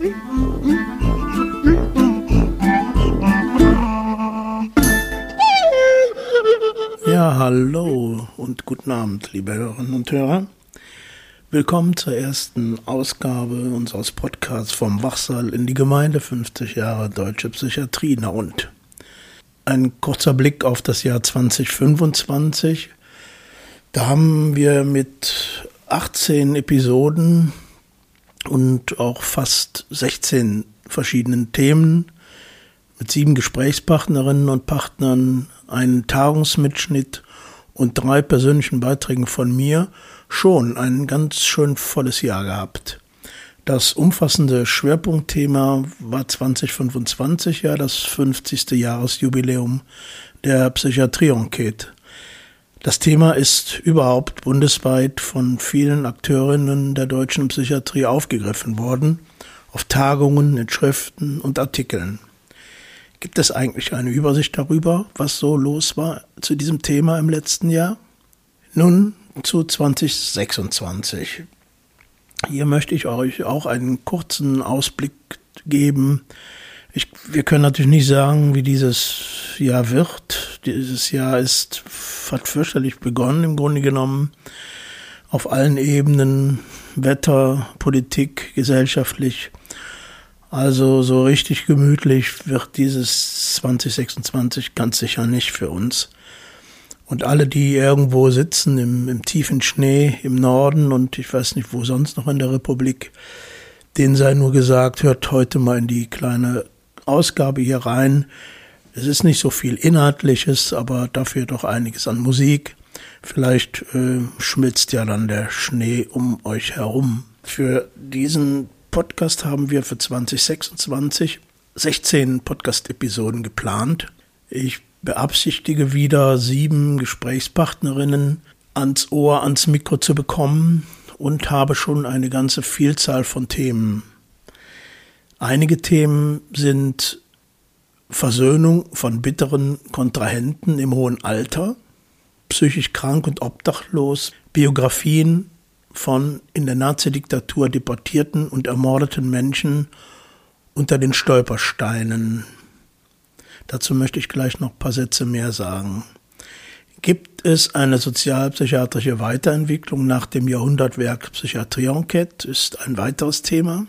Ja, hallo und guten Abend, liebe Hörerinnen und Hörer. Willkommen zur ersten Ausgabe unseres Podcasts vom Wachsaal in die Gemeinde 50 Jahre Deutsche Psychiatrie. Na und? Ein kurzer Blick auf das Jahr 2025. Da haben wir mit 18 Episoden und auch fast 16 verschiedenen Themen mit 7 Gesprächspartnerinnen und Partnern, einen Tagungsmitschnitt und 3 persönlichen Beiträgen von mir schon ein ganz schön volles Jahr gehabt. Das umfassende Schwerpunktthema war 2025 ja das 50. Jahresjubiläum der Psychiatrie-Enquete. Das Thema ist überhaupt bundesweit von vielen Akteurinnen der deutschen Psychiatrie aufgegriffen worden, auf Tagungen, in Schriften und Artikeln. Gibt es eigentlich eine Übersicht darüber, was so los war zu diesem Thema im letzten Jahr? Nun zu 2026. Hier möchte ich euch auch einen kurzen Ausblick geben. Wir können natürlich nicht sagen, wie dieses Jahr wird. Dieses Jahr hat fürchterlich begonnen, im Grunde genommen, auf allen Ebenen, Wetter, Politik, gesellschaftlich. Also so richtig gemütlich wird dieses 2026 ganz sicher nicht für uns. Und alle, die irgendwo sitzen im tiefen Schnee im Norden und ich weiß nicht, wo sonst noch in der Republik, denen sei nur gesagt, hört heute mal in die kleine Ausgabe hier rein. Es ist nicht so viel Inhaltliches, aber dafür doch einiges an Musik. Vielleicht schmilzt ja dann der Schnee um euch herum. Für diesen Podcast haben wir für 2026 16 Podcast-Episoden geplant. Ich beabsichtige wieder 7 Gesprächspartnerinnen ans Ohr, ans Mikro zu bekommen und habe schon eine ganze Vielzahl von Themen. Einige Themen sind Versöhnung von bitteren Kontrahenten im hohen Alter, psychisch krank und obdachlos, Biografien von in der Nazidiktatur deportierten und ermordeten Menschen unter den Stolpersteinen. Dazu möchte ich gleich noch ein paar Sätze mehr sagen. Gibt es eine sozialpsychiatrische Weiterentwicklung nach dem Jahrhundertwerk Psychiatrie-Enquete, ist ein weiteres Thema.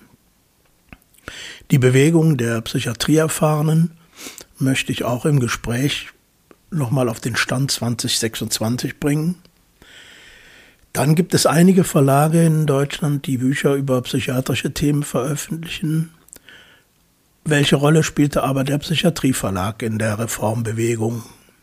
Die Bewegung der Psychiatrieerfahrenen möchte ich auch im Gespräch nochmal auf den Stand 2026 bringen. Dann gibt es einige Verlage in Deutschland, die Bücher über psychiatrische Themen veröffentlichen. Welche Rolle spielte aber der Psychiatrieverlag in der Reformbewegung?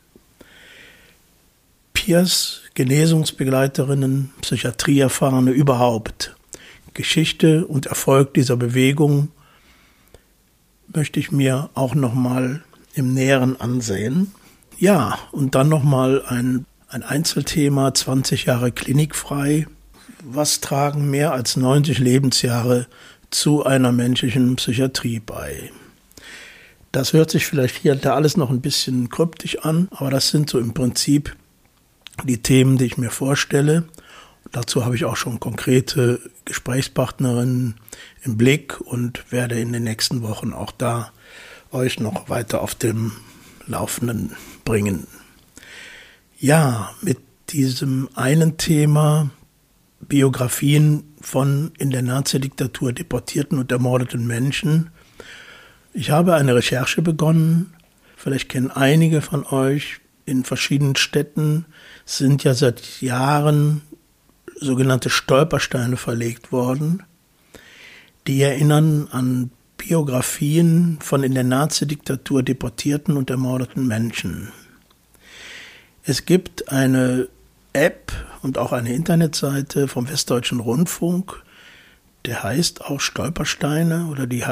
Peers, Genesungsbegleiterinnen, Psychiatrieerfahrene überhaupt. Geschichte und Erfolg dieser Bewegung möchte ich mir auch nochmal im Näheren ansehen. Ja, und dann nochmal ein Einzelthema, 20 Jahre klinikfrei. Was tragen mehr als 90 Lebensjahre zu einer menschlichen Psychiatrie bei? Das hört sich vielleicht hier und da alles noch ein bisschen kryptisch an, aber das sind so im Prinzip die Themen, die ich mir vorstelle. Dazu habe ich auch schon konkrete Gesprächspartnerinnen im Blick und werde in den nächsten Wochen auch da euch noch weiter auf dem Laufenden bringen. Ja, mit diesem einen Thema Biografien von in der Nazidiktatur deportierten und ermordeten Menschen. Ich habe eine Recherche begonnen. Vielleicht kennen einige von euch in verschiedenen Städten sind ja seit Jahren sogenannte Stolpersteine verlegt worden, die erinnern an Biografien von in der Nazidiktatur deportierten und ermordeten Menschen. Es gibt eine App und auch eine Internetseite vom Westdeutschen Rundfunk, die heißt auch Stolpersteine.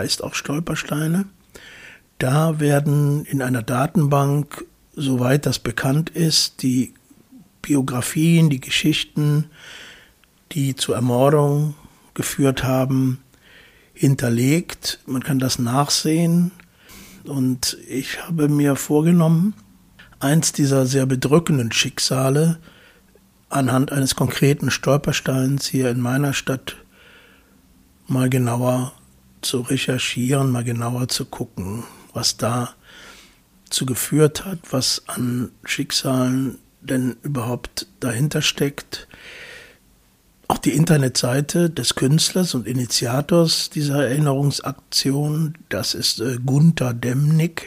Da werden in einer Datenbank, soweit das bekannt ist, die Biografien, die Geschichten, die zur Ermordung geführt haben, hinterlegt. Man kann das nachsehen. Und ich habe mir vorgenommen, eins dieser sehr bedrückenden Schicksale anhand eines konkreten Stolpersteins hier in meiner Stadt mal genauer zu recherchieren, mal genauer zu gucken, was da zu geführt hat, was an Schicksalen denn überhaupt dahinter steckt. Auch die Internetseite des Künstlers und Initiators dieser Erinnerungsaktion, das ist Gunter Demnig.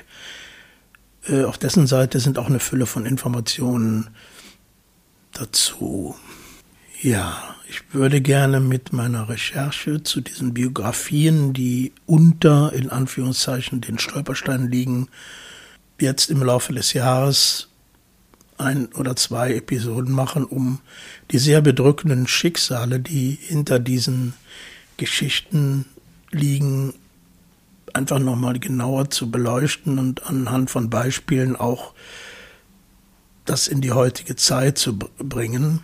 Auf dessen Seite sind auch eine Fülle von Informationen dazu. Ja, ich würde gerne mit meiner Recherche zu diesen Biografien, die unter, in Anführungszeichen, den Stolpersteinen liegen, jetzt im Laufe des Jahres 1 oder 2 Episoden machen, um die sehr bedrückenden Schicksale, die hinter diesen Geschichten liegen, einfach nochmal genauer zu beleuchten und anhand von Beispielen auch das in die heutige Zeit zu bringen.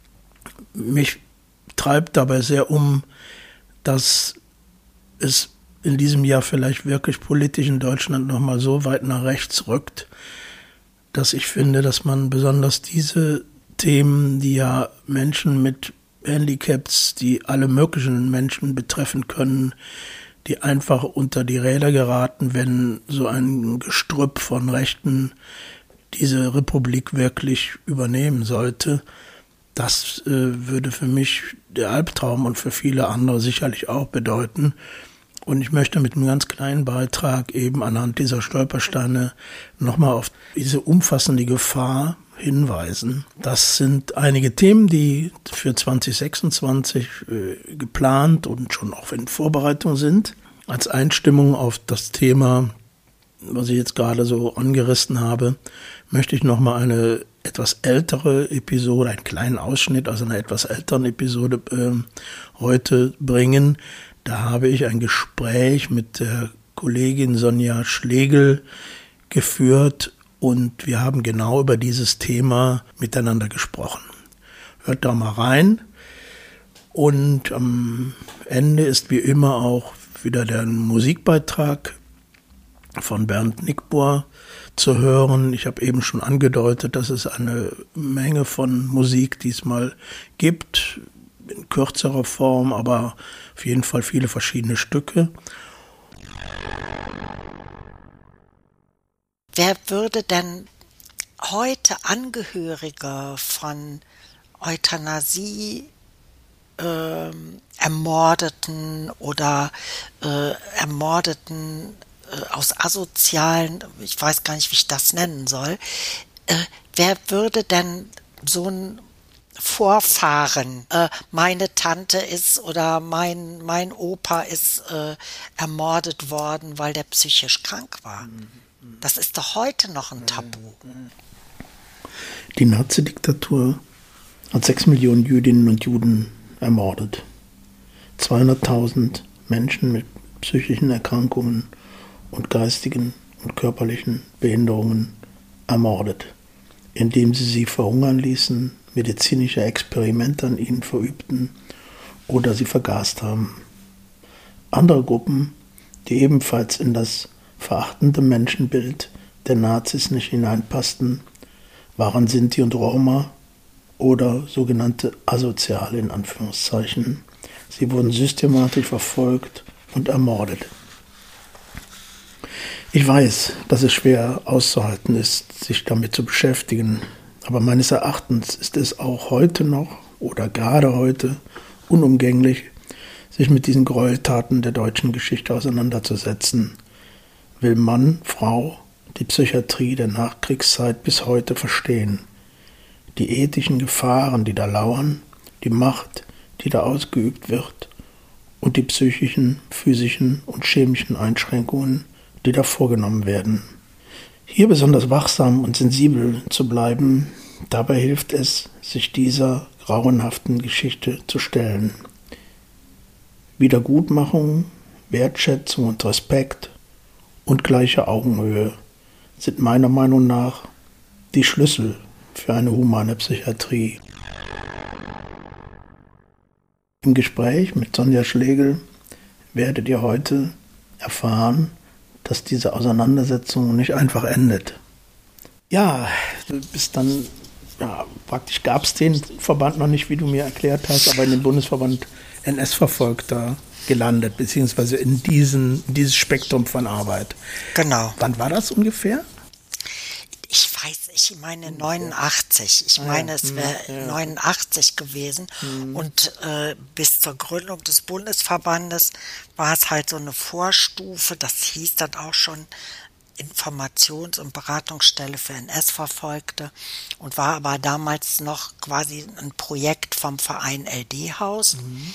Mich treibt dabei sehr dass es in diesem Jahr vielleicht wirklich politisch in Deutschland nochmal so weit nach rechts rückt, dass ich finde, dass man besonders diese Themen, die ja Menschen mit Handicaps, die alle möglichen Menschen betreffen können, die einfach unter die Räder geraten, wenn so ein Gestrüpp von Rechten diese Republik wirklich übernehmen sollte, das würde für mich der Albtraum und für viele andere sicherlich auch bedeuten. Und ich möchte mit einem ganz kleinen Beitrag eben anhand dieser Stolpersteine nochmal auf diese umfassende Gefahr hinweisen. Das sind einige Themen, die für 2026 geplant und schon auch in Vorbereitung sind. Als Einstimmung auf das Thema, was ich jetzt gerade so angerissen habe, möchte ich nochmal eine etwas ältere Episode, einen kleinen Ausschnitt aus einer etwas älteren Episode heute bringen. Da habe ich ein Gespräch mit der Kollegin Sonja Schlegel geführt und wir haben genau über dieses Thema miteinander gesprochen. Hört da mal rein und am Ende ist wie immer auch wieder der Musikbeitrag von Bernd Nickbohr zu hören. Ich habe eben schon angedeutet, dass es eine Menge von Musik diesmal gibt, in kürzerer Form, aber auf jeden Fall viele verschiedene Stücke. Wer würde denn heute Angehörige von Euthanasie Ermordeten oder Ermordeten aus asozialen, ich weiß gar nicht, wie ich das nennen soll, wer würde denn so ein Vorfahren, meine Tante ist oder mein Opa ist ermordet worden, weil der psychisch krank war. Das ist doch heute noch ein Tabu. Die Nazi-Diktatur hat 6 Millionen Jüdinnen und Juden ermordet. 200.000 Menschen mit psychischen Erkrankungen und geistigen und körperlichen Behinderungen ermordet, indem sie verhungern ließen, medizinische Experimente an ihnen verübten oder sie vergast haben. Andere Gruppen, die ebenfalls in das verachtende Menschenbild der Nazis nicht hineinpassten, waren Sinti und Roma oder sogenannte Asoziale in Anführungszeichen. Sie wurden systematisch verfolgt und ermordet. Ich weiß, dass es schwer auszuhalten ist, sich damit zu beschäftigen, aber meines Erachtens ist es auch heute noch oder gerade heute unumgänglich, sich mit diesen Gräueltaten der deutschen Geschichte auseinanderzusetzen. Will Mann, Frau die Psychiatrie der Nachkriegszeit bis heute verstehen, die ethischen Gefahren, die da lauern, die Macht, die da ausgeübt wird und die psychischen, physischen und chemischen Einschränkungen, die da vorgenommen werden. Hier besonders wachsam und sensibel zu bleiben, dabei hilft es, sich dieser grauenhaften Geschichte zu stellen. Wiedergutmachung, Wertschätzung und Respekt und gleiche Augenhöhe sind meiner Meinung nach die Schlüssel für eine humane Psychiatrie. Im Gespräch mit Sonja Schlegel werdet ihr heute erfahren, dass diese Auseinandersetzung nicht einfach endet. Ja, bis dann, praktisch gab es den Verband noch nicht, wie du mir erklärt hast, aber in dem Bundesverband NS-Verfolgter gelandet, beziehungsweise in dieses Spektrum von Arbeit. Genau. Wann war das ungefähr? Ich meine 89. Ich meine, es wäre 89 gewesen. Und bis zur Gründung des Bundesverbandes war es halt so eine Vorstufe. Das hieß dann auch schon Informations- und Beratungsstelle für NS-Verfolgte und war aber damals noch quasi ein Projekt vom Verein LD-Haus.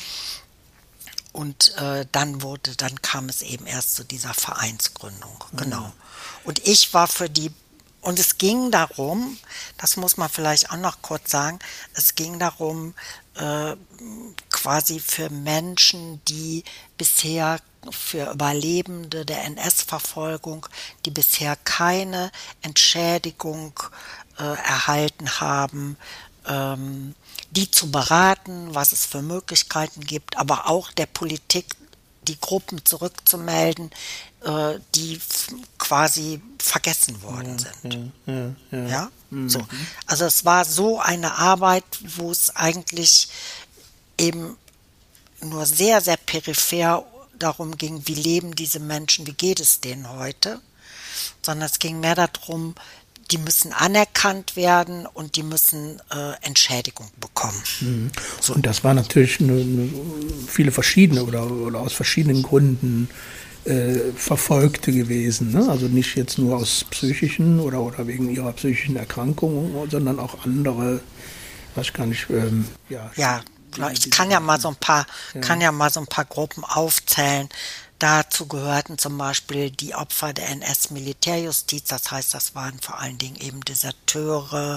Und dann kam es eben erst zu dieser Vereinsgründung. Genau. Und ich war und es ging darum, das muss man vielleicht auch noch kurz sagen, es ging darum, quasi für Menschen, die bisher, für Überlebende der NS-Verfolgung, die bisher keine Entschädigung erhalten haben, die zu beraten, was es für Möglichkeiten gibt, aber auch der Politik die Gruppen zurückzumelden, die quasi vergessen worden sind. Ja? So. Also es war so eine Arbeit, wo es eigentlich eben nur sehr, sehr peripher darum ging, wie leben diese Menschen, wie geht es denen heute, sondern es ging mehr darum, die müssen anerkannt werden und die müssen Entschädigung bekommen. So. Und das war natürlich viele verschiedene oder aus verschiedenen Gründen Verfolgte gewesen. Ne? Also nicht jetzt nur aus psychischen oder wegen ihrer psychischen Erkrankung, sondern auch andere, weiß gar nicht, ich kann ja mal so ein paar Gruppen aufzählen. Dazu gehörten zum Beispiel die Opfer der NS-Militärjustiz, das heißt, das waren vor allen Dingen eben Deserteure.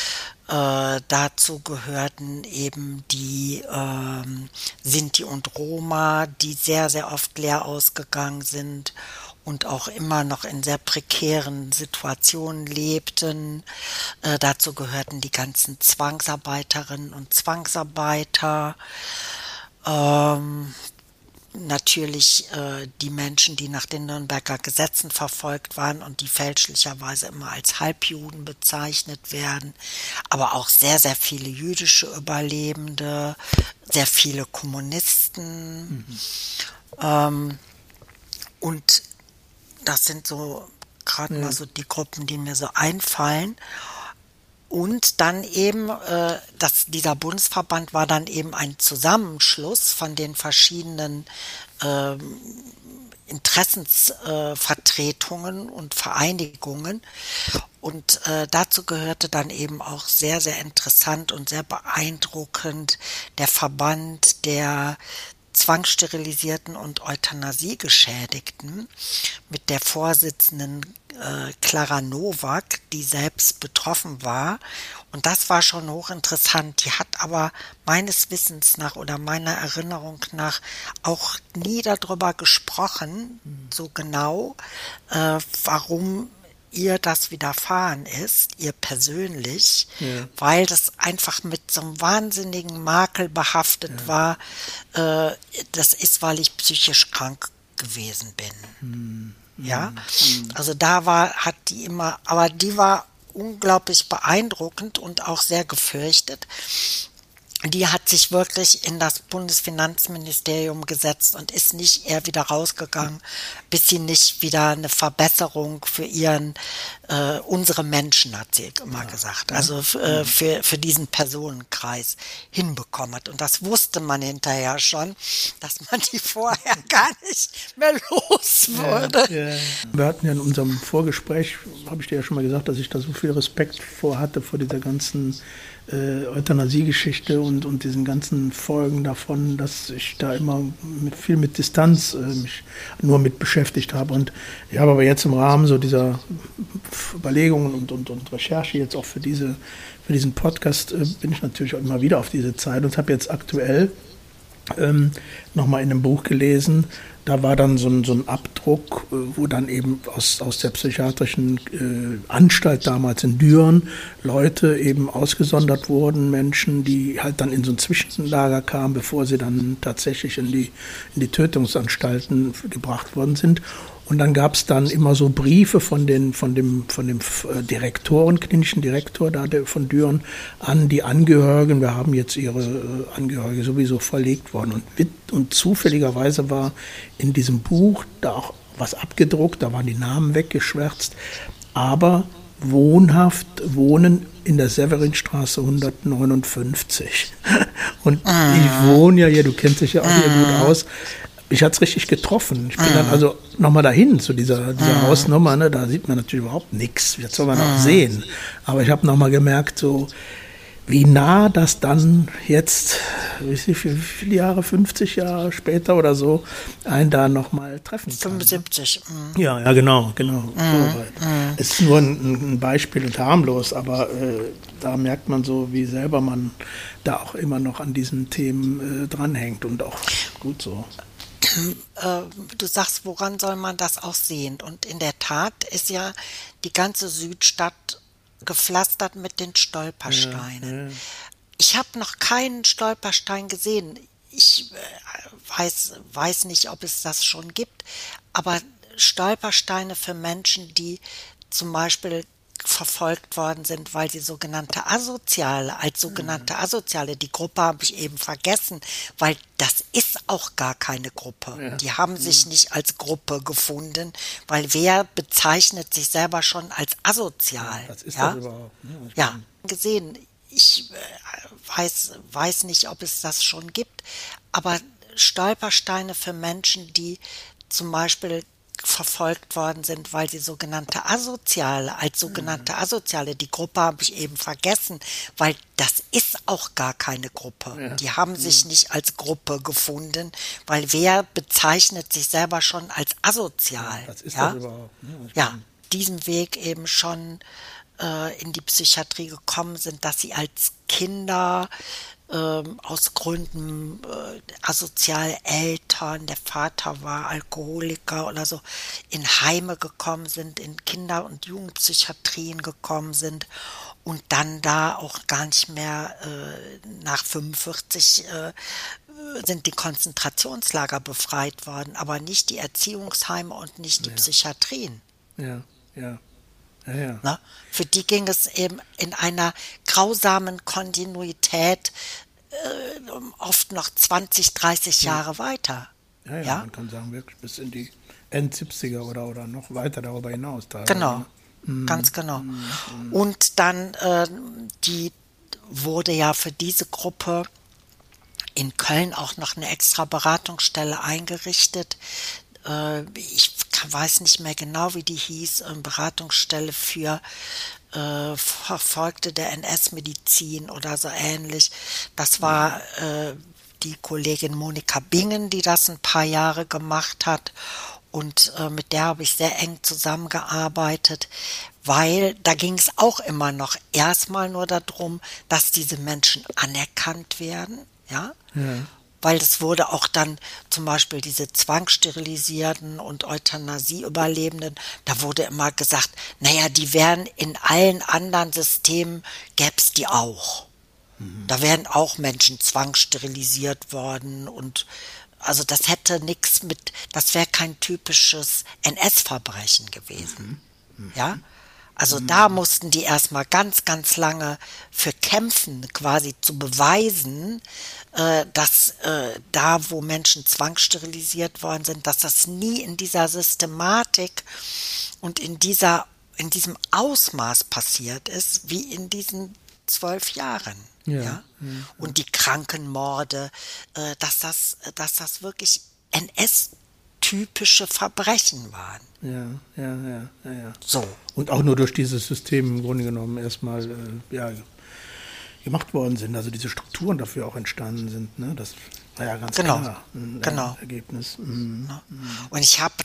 Dazu gehörten eben die Sinti und Roma, die sehr, sehr oft leer ausgegangen sind und auch immer noch in sehr prekären Situationen lebten. Dazu gehörten die ganzen Zwangsarbeiterinnen und Zwangsarbeiter. Natürlich die Menschen, die nach den Nürnberger Gesetzen verfolgt waren und die fälschlicherweise immer als Halbjuden bezeichnet werden, aber auch sehr, sehr viele jüdische Überlebende, sehr viele Kommunisten. Und das sind so gerade mal so die Gruppen, die mir so einfallen. Und dann eben, dieser Bundesverband war dann eben ein Zusammenschluss von den verschiedenen Interessensvertretungen und Vereinigungen. Und dazu gehörte dann eben auch sehr, sehr interessant und sehr beeindruckend der Verband der zwangssterilisierten und Euthanasiegeschädigten mit der Vorsitzenden Clara Nowak, die selbst betroffen war. Und das war schon hochinteressant. Die hat aber meines Wissens nach oder meiner Erinnerung nach auch nie darüber gesprochen, so genau, warum ihr das widerfahren ist, ihr persönlich, weil das einfach mit so einem wahnsinnigen Makel behaftet war. Das ist, weil ich psychisch krank gewesen bin. Ja, also die war unglaublich beeindruckend und auch sehr gefürchtet. Die hat sich wirklich in das Bundesfinanzministerium gesetzt und ist nicht eher wieder rausgegangen, bis sie nicht wieder eine Verbesserung für unsere Menschen, hat sie immer gesagt, also für diesen Personenkreis hinbekommen hat. Und das wusste man hinterher schon, dass man die vorher gar nicht mehr los würde. Wir hatten ja in unserem Vorgespräch, habe ich dir ja schon mal gesagt, dass ich da so viel Respekt vor dieser ganzen Euthanasie-Geschichte und diesen ganzen Folgen davon, dass ich da immer viel mit Distanz mich nur mit beschäftigt habe. Und ich habe aber jetzt im Rahmen so dieser Überlegungen und Recherche jetzt auch für diesen Podcast bin ich natürlich auch immer wieder auf diese Zeit und habe jetzt aktuell nochmal in einem Buch gelesen, da war dann so ein Abdruck, wo dann eben aus der psychiatrischen Anstalt damals in Düren Leute eben ausgesondert wurden, Menschen, die halt dann in so ein Zwischenlager kamen, bevor sie dann tatsächlich in die Tötungsanstalten gebracht worden sind. Und dann gab es dann immer so Briefe von dem klinischen Direktor da von Düren an die Angehörigen. Wir haben jetzt ihre Angehörige sowieso verlegt worden. Und zufälligerweise war in diesem Buch da auch was abgedruckt, da waren die Namen weggeschwärzt, aber wohnen in der Severinstraße 159. Und ich wohne ja hier, du kennst dich ja auch hier gut aus. Ich hatte es richtig getroffen. Ich bin dann also nochmal dahin zu dieser Hausnummer. Ne? Da sieht man natürlich überhaupt nichts. Jetzt soll man auch sehen. Aber ich habe nochmal gemerkt, so wie nah das dann jetzt, wie viele Jahre, 50 Jahre später oder so, einen da nochmal treffen kann. 75. Ja, genau. So weit. Es ist nur ein Beispiel und harmlos, aber da merkt man so, wie selber man da auch immer noch an diesen Themen dranhängt und auch gut so. Du sagst, woran soll man das auch sehen? Und in der Tat ist ja die ganze Südstadt gepflastert mit den Stolpersteinen. Ja. Ich habe noch keinen Stolperstein gesehen. Ich weiß nicht, ob es das schon gibt, aber Stolpersteine für Menschen, die zum Beispiel verfolgt worden sind, weil sie als sogenannte Asoziale, die Gruppe habe ich eben vergessen, weil das ist auch gar keine Gruppe. Ja. Die haben sich nicht als Gruppe gefunden, weil wer bezeichnet sich selber schon als asozial? Was ist das überhaupt? Ja, gesehen. Ich weiß nicht, ob es das schon gibt, aber Stolpersteine für Menschen, die zum Beispiel verfolgt worden sind, weil sie als sogenannte Asoziale, die Gruppe habe ich eben vergessen, weil das ist auch gar keine Gruppe. Ja. Die haben sich nicht als Gruppe gefunden, weil wer bezeichnet sich selber schon als asozial? Was ist das überhaupt? Ja, diesem Weg eben schon in die Psychiatrie gekommen sind, dass sie als Kinder aus Gründen asoziale Eltern, der Vater war Alkoholiker oder so, in Heime gekommen sind, in Kinder- und Jugendpsychiatrien gekommen sind und dann da auch gar nicht mehr nach 45 sind die Konzentrationslager befreit worden, aber nicht die Erziehungsheime und nicht die Psychiatrien. Ja. Na, für die ging es eben in einer grausamen Kontinuität oft noch 20, 30 Jahre weiter. Ja, man kann sagen, wirklich bis in die End-70er oder noch weiter darüber hinaus. Genau, ganz genau. Und dann die wurde ja für diese Gruppe in Köln auch noch eine extra Beratungsstelle eingerichtet. Ich weiß nicht mehr genau, wie die hieß, Beratungsstelle für Verfolgte der NS-Medizin oder so ähnlich. Das war die Kollegin Monika Bingen, die das ein paar Jahre gemacht hat. Und mit der habe ich sehr eng zusammengearbeitet, weil da ging es auch immer noch erstmal nur darum, dass diese Menschen anerkannt werden, ja. Weil es wurde auch dann zum Beispiel diese zwangssterilisierten und Euthanasie-Überlebenden, da wurde immer gesagt, naja, die wären in allen anderen Systemen, gäbe es die auch. Da wären auch Menschen zwangssterilisiert worden und also das hätte nichts mit, das wäre kein typisches NS-Verbrechen gewesen. Ja? Also da mussten die erstmal ganz, ganz lange für kämpfen, quasi zu beweisen, dass da, wo Menschen zwangssterilisiert worden sind, dass das nie in dieser Systematik und in diesem Ausmaß passiert ist, wie in diesen 12 Jahren. Ja. Und die Krankenmorde, dass das wirklich NS-typische Verbrechen waren. Ja. So. Und auch nur durch dieses System im Grunde genommen erstmal gemacht worden sind, also diese Strukturen dafür auch entstanden sind. Ne? Das war ja ganz klar ein Ergebnis. Und ich habe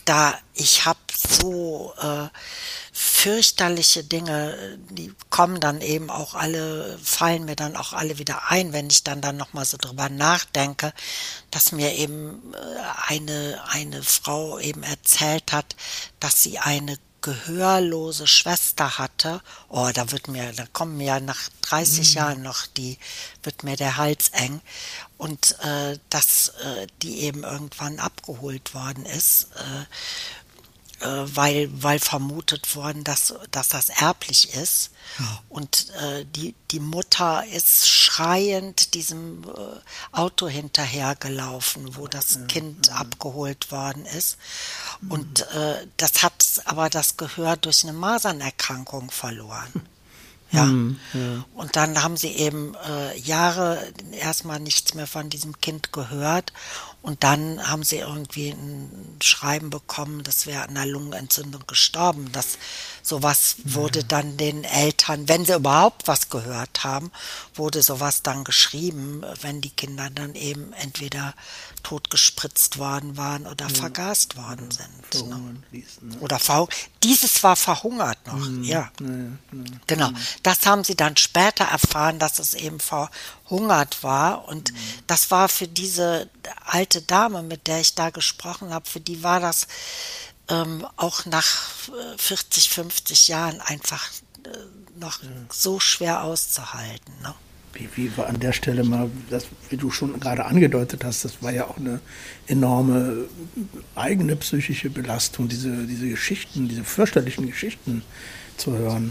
so fürchterliche Dinge, die kommen dann eben auch alle, fallen mir dann auch alle wieder ein, wenn ich dann nochmal so drüber nachdenke, dass mir eben eine Frau eben erzählt hat, dass sie eine gehörlose Schwester hatte. Oh, da kommen mir ja nach 30 Jahren wird mir der Hals eng. Und dass die eben irgendwann abgeholt worden ist. weil vermutet worden, dass das erblich ist. Und die Mutter ist schreiend diesem Auto hinterhergelaufen, wo das Kind abgeholt worden ist. Und das hat aber das Gehör durch eine Masernerkrankung verloren. Ja. Und dann haben sie eben Jahre erstmal nichts mehr von diesem Kind gehört. Und dann haben sie irgendwie ein Schreiben bekommen, das wäre an einer Lungenentzündung gestorben. Sowas wurde dann den Eltern, wenn sie überhaupt was gehört haben, wurde sowas dann geschrieben, wenn die Kinder dann eben entweder totgespritzt worden waren oder vergast worden sind. Ne? Oder dieses war verhungert noch, ja. Genau. Das haben sie dann später erfahren, dass es eben verhungert war. Und das war für diese alte Dame, mit der ich da gesprochen habe, für die war das auch nach 40, 50 Jahren einfach noch so schwer auszuhalten. Ne? Wie war an der Stelle mal, wie du schon gerade angedeutet hast, das war ja auch eine enorme eigene psychische Belastung, diese Geschichten, diese fürchterlichen Geschichten zu hören.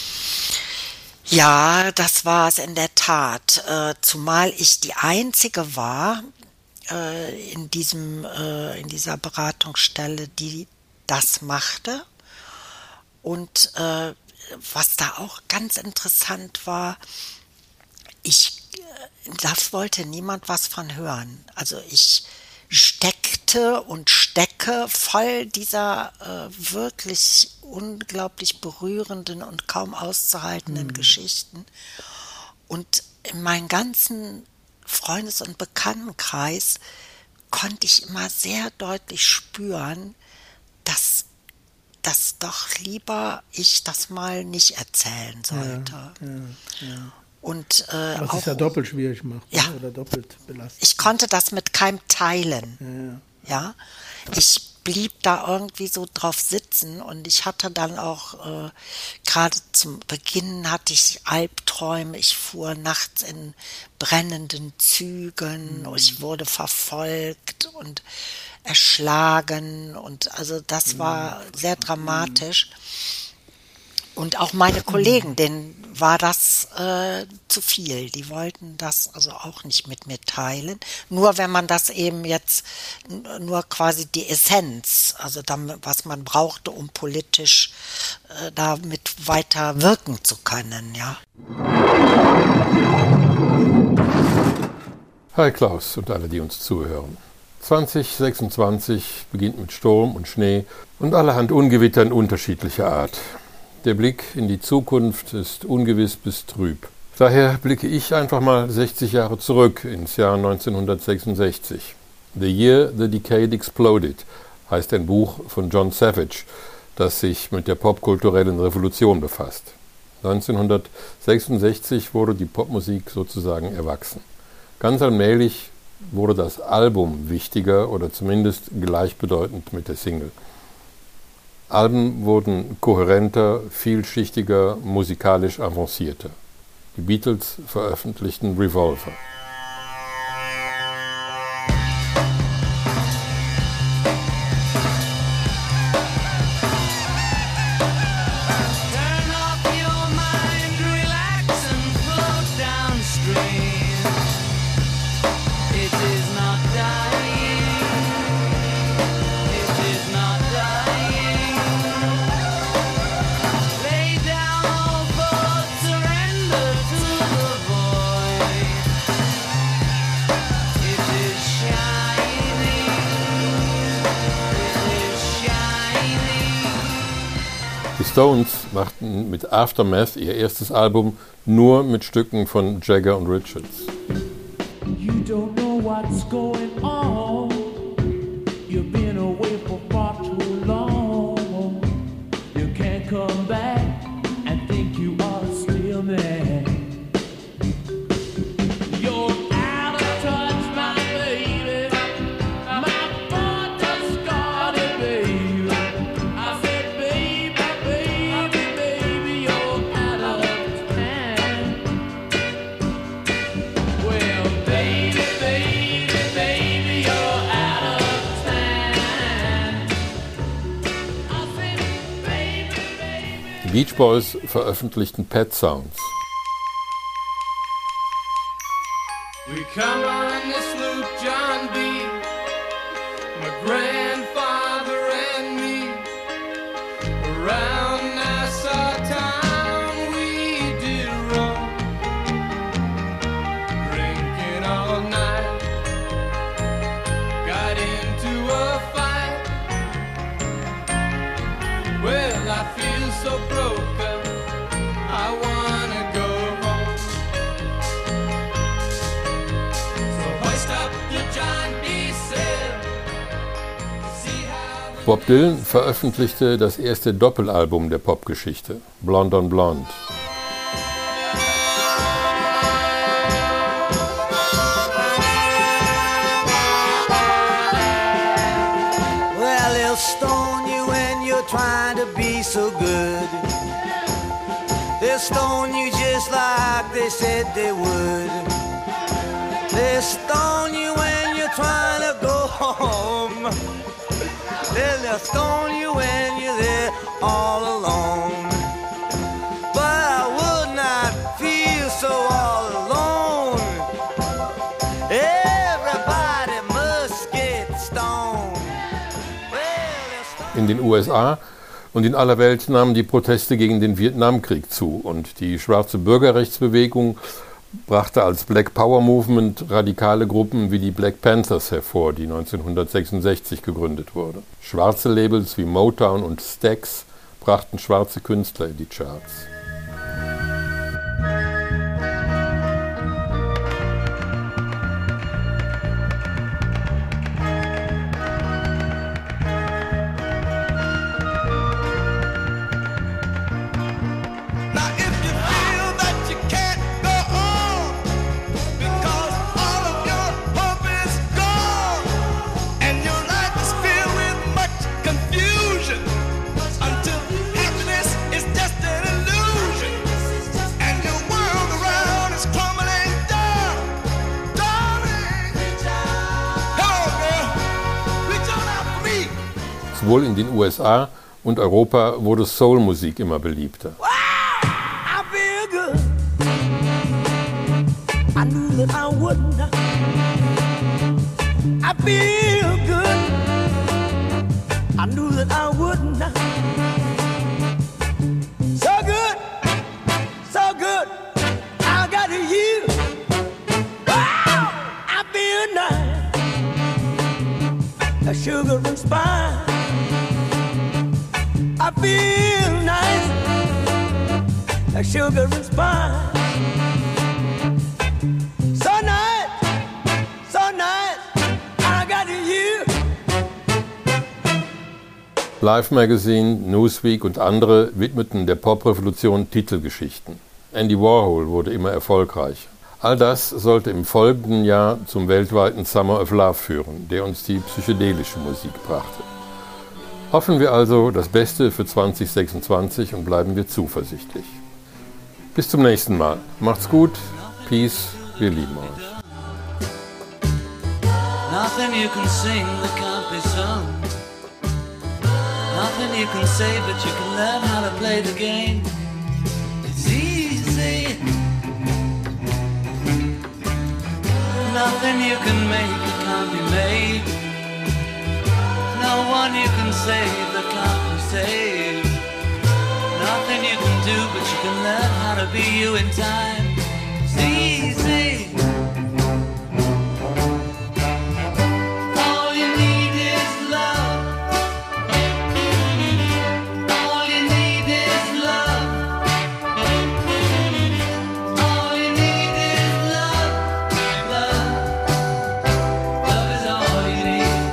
Ja, das war es in der Tat. Zumal ich die Einzige war in dieser Beratungsstelle, die das machte. Und was da auch ganz interessant war, das wollte niemand was von hören. Also ich steckte und stecke voll dieser wirklich unglaublich berührenden und kaum auszuhaltenden Geschichten. Und in meinem ganzen Freundes- und Bekanntenkreis konnte ich immer sehr deutlich spüren, dass doch lieber ich das mal nicht erzählen sollte. Ja. Und, was auch, es ja doppelt schwierig macht, ja, oder doppelt belastend. Ich konnte das mit keinem teilen. Ja. Ich blieb da irgendwie so drauf sitzen und ich hatte dann auch, gerade zum Beginn hatte ich Albträume, ich fuhr nachts in brennenden Zügen, ich wurde verfolgt und erschlagen und also das war sehr dramatisch. Und auch meine Kollegen, denen war das zu viel. Die wollten das also auch nicht mit mir teilen. Nur wenn man das eben jetzt, nur quasi die Essenz, also damit, was man brauchte, um politisch damit weiter wirken zu können, ja. Hi Klaus und alle, die uns zuhören. 2026 beginnt mit Sturm und Schnee und allerhand Ungewittern unterschiedlicher Art. Der Blick in die Zukunft ist ungewiss bis trüb. Daher blicke ich einfach mal 60 Jahre zurück ins Jahr 1966. The Year the Decade Exploded heißt ein Buch von John Savage, das sich mit der popkulturellen Revolution befasst. 1966 wurde die Popmusik sozusagen erwachsen. Ganz allmählich wurde das Album wichtiger oder zumindest gleichbedeutend mit der Single. Alben wurden kohärenter, vielschichtiger, musikalisch avancierter. Die Beatles veröffentlichten Revolver. Die Stones machten mit Aftermath ihr erstes Album nur mit Stücken von Jagger und Richards. You don't know what's going on. You've been away for far too long. You can't come back and think you are still there. You're out of touch, my baby. My heart just got it, baby. I said, baby, baby, baby, you're out of time. Well, baby, baby, baby, Beach Boys veröffentlichten Pet Sounds. We come on this sloop, John B., my grandfather and me, around Nassau town we did roam, drinking all night, got into a fight. Well, I feel so broken, I wanna go home. So hoist up the John B. sail. See how Bob Dylan veröffentlichte das erste Doppelalbum der Popgeschichte, Blonde on Blonde. Well, they'll stone you when you're trying to be so good. They'll stone you just like they said they would. They'll stone you when you're trying to go home. They'll stone you when you're there all alone. But I would not feel so all alone. Everybody must get stoned. In den USA und in aller Welt nahmen die Proteste gegen den Vietnamkrieg zu und die schwarze Bürgerrechtsbewegung brachte als Black Power Movement radikale Gruppen wie die Black Panthers hervor, die 1966 gegründet wurde. Schwarze Labels wie Motown und Stax brachten schwarze Künstler in die Charts. Now if you feel that you can't go on because all of your hope is gone and your life is filled with much confusion until happiness is just an illusion and your world around is crumbling down, darling, come on girl, reach on out for me. Sowohl in den USA und Europa wurde Soul-Musik immer beliebter. I feel good. I knew that I wouldn't. I feel good. I knew that I wouldn't. So good, so good. I got you. Wow, I feel nice. A sugar and spice. I feel nice. Like sugar and spice. So nice, I got you. Life Magazine, Newsweek und andere widmeten der Poprevolution Titelgeschichten. Andy Warhol wurde immer erfolgreicher. All das sollte im folgenden Jahr zum weltweiten Summer of Love führen, der uns die psychedelische Musik brachte. Hoffen wir also das Beste für 2026 und bleiben wir zuversichtlich. Bis zum nächsten Mal. Macht's gut. Peace. Wir lieben euch. Nothing you can sing that can't be sung. Nothing you can say, but you can learn how to play the game. It's easy. Nothing you can make that can't be made. No one you can save that can't be saved. Nothing you can do, but you can learn how to be you in time. It's easy. All you need is love. All you need is love. All you need is love. Love. Love is all you need.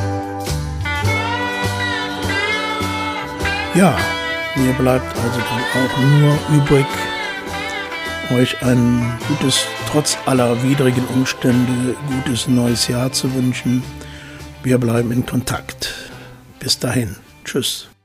Ja, mir bleibt also dann auch nur übrig, euch ein gutes, trotz aller widrigen Umstände, gutes neues Jahr zu wünschen. Wir bleiben in Kontakt. Bis dahin. Tschüss.